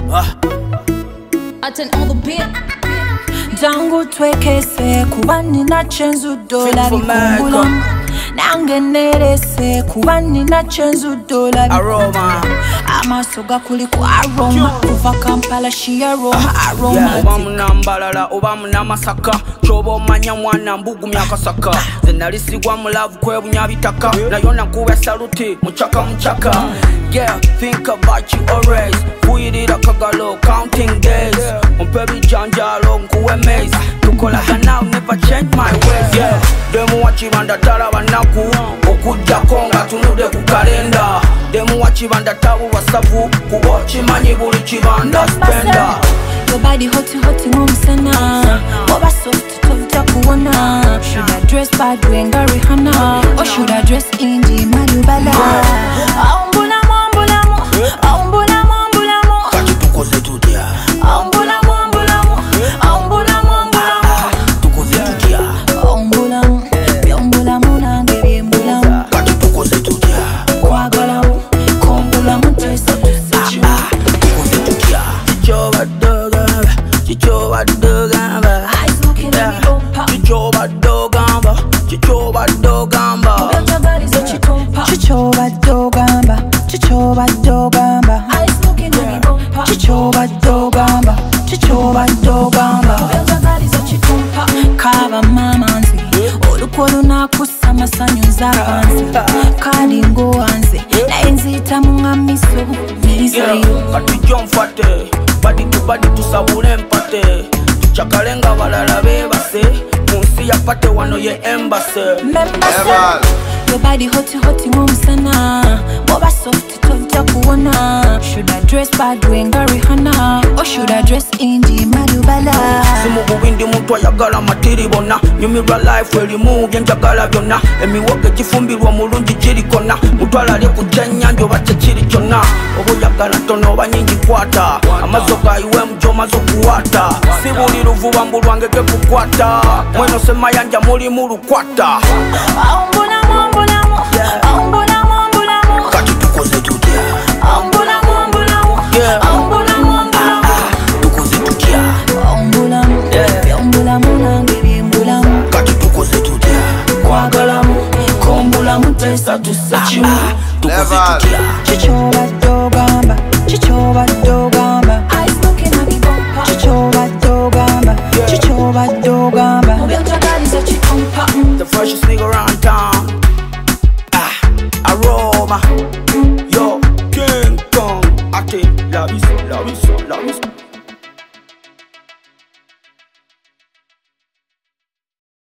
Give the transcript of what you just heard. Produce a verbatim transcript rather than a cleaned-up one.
Attend all the beat. Jangu twekese kuba nina chenzu dola bikumbula nange nerese kuba nina chenzu dola aroma amaso gakuli ku aroma kuva Kampala shi aroma aroma oba munambalala oba munamasaka kyoba omanya mwana mbugumya akasaka nze nalisigwa mu love kwebunya bitaka nayo nakuwa saluti muchaka muchaka yeah think about you always kuyirira kagalo counting days ompe bijanjalo nkuwe maze tukolaga now never change my ways yeah demu wachibanda tala banaku okujjako nga tunude ku kalenda demu wachibanda tabu wasavu kubo chimanyi buli chibanda spenda your body hot hot ngomsana oba soft tovita kuona should I dress bad wenga Rihanna or should I dress indie Malubala aumbula mombula mo aumbula mombula mo kati tukoze tudia aumbula mombula mo aumbula mombula mo tukoze tudia aumbula mo byombula mo nange byembula mo kati tukoze tudia kwagala mo kombula mo tesa tusechi tukoze tudia chichoba doga chichoba doga eyes looking at me bumper chichoba doga chichoba doga Chichoba dogamba, chichoba dogamba. Eyes looking at me bumper. Chichoba dogamba, chichoba dogamba. Kaba mamanzi, olukolo nakusa masanyu nzabanzi. Kali ngoanze, naye nzita mungamiso miso yo. kati jomfate badi tubadi tusabule empate tuchakalenga balala bebase munsi yapate wano ye embassy Membase, your body hot hot ngomsana. Boba soft tovita kuona. Should I dress bad wenga Rihanna or should I dress indie Malubala? simu bubindi muntu ayagala matiri bona nyumirwa life elimu byenjagala byonna emiwoge gifumbirwa mulungi girikona mutwala ali kujanya njoba kyekiri kyonna oba oyagala tono oba nyingi kwata amazo gayiwe mujomazo kuwata si buli luvuba mbu lwange gekukwata mweno semayanja mulimu lukwata Aumbula mombula mo, aumbula mombula mo. kati tukoze tutya Aumbula mombula mo, aumbula mombula mo. tukoze tutya Aumbula mo, byombula mo nange byembula mo. kati tukoze tutya Kwagala mo, kombula mo tesa tusechi mo. tukoze tutya Chichoba dogamba, chichoba dogamba. Eyes looking at me bumper. Chichoba dogamba, chichoba dogamba. the freshest nigga around town. Ah, aroma. Yo, King Kong. I think love is, love is, love is.